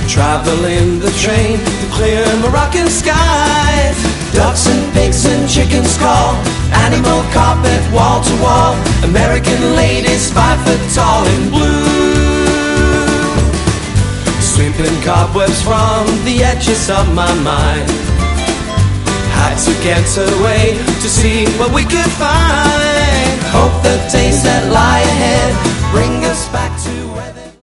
Travel in the train, the clear Moroccan skies. Ducks and pigs and chickens call. Animal carpet wall to wall. American ladies 5 foot tall in blue. Sweeping cobwebs from the edges of my mind. Had to get away to see what we could find. Hope the days that lie ahead bring us back